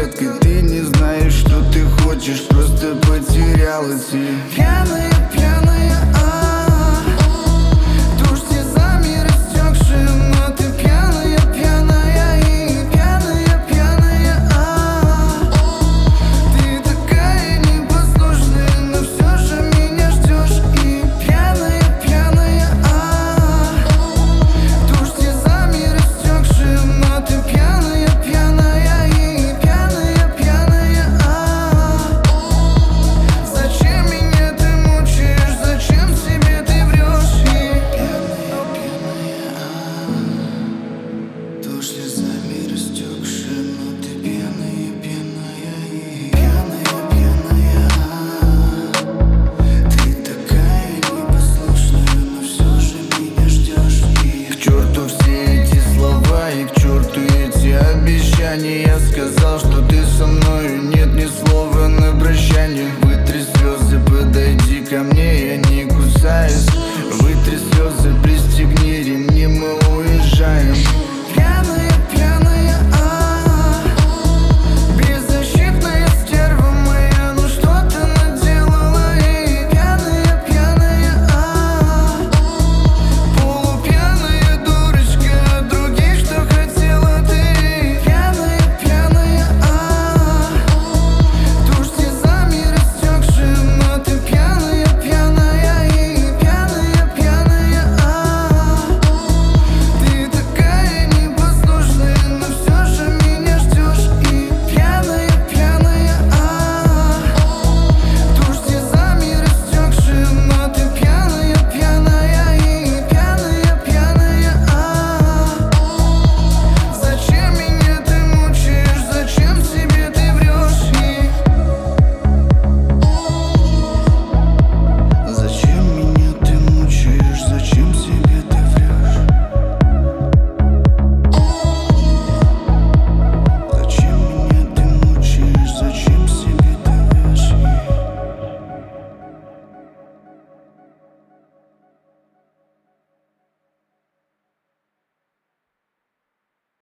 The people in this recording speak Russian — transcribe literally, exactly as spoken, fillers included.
детка, ты не знаешь, что ты хочешь, просто потеряла тебя. Пьяная, пьяная, а душ слезами растекшая, но ты пьяная, пьяная и пьяная, пьяная, а ты такая непослушная, но все же меня ждешь. И пьяная, пьяная, а душ слезами растекшая, но ты пьяная, пьяная и пьяная, пьяная, а зачем меня ты мучаешь, зачем себе ты врешь? И пьяная, пьяная, а душ слезами растекшая, но ты пьяная, пьяная и пьяная, пьяная, а ты такая непослушная, но все же меня ждешь. И к черту все эти слова, и к черту эти обещания. Я сказал, что ты со мною не